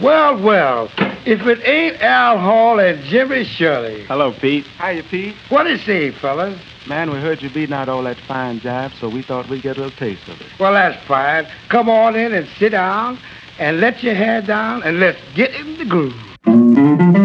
Well, well, if it ain't Al Hall and Jimmy Shirley. Hello, Pete. Hiya, Pete. What is he, fellas? Man, we heard you beating out all that fine jive, so we thought we'd get a little taste of it. Well, that's fine. Come on in and sit down and let your hair down and let's get in the groove.